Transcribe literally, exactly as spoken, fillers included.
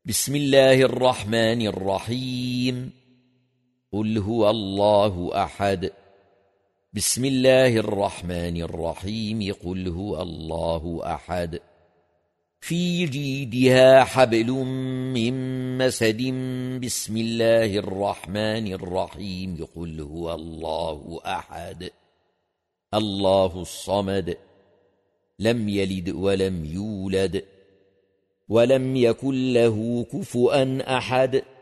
بسم الله الرحمن الرحيم. قل هو الله أحد. بسم الله الرحمن الرحيم. قل هو الله أحد. في جيدها حبل من مسد. بسم الله الرحمن الرحيم. قل هو الله أحد. الله الصمد. لم يلد ولم يولد ولم يكن له كفؤا أحد.